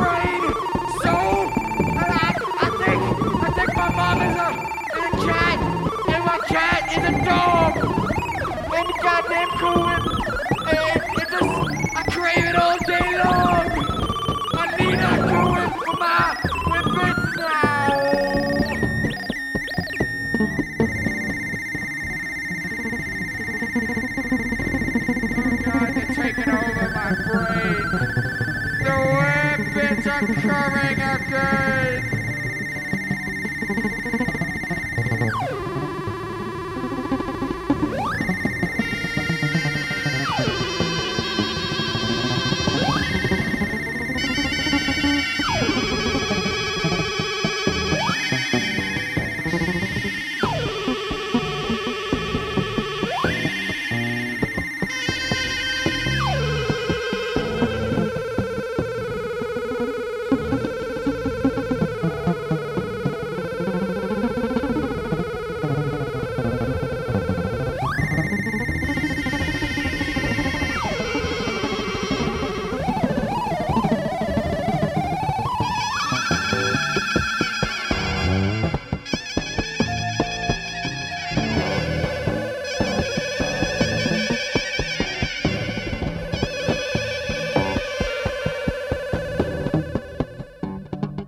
brain. So, I think my mom is a cat, and my cat is a dog. And the goddamn Cohen, and it just, I crave it all day long. I need that Cohen for my whippets now. God, they're taking over my brain. The whippets are coming again.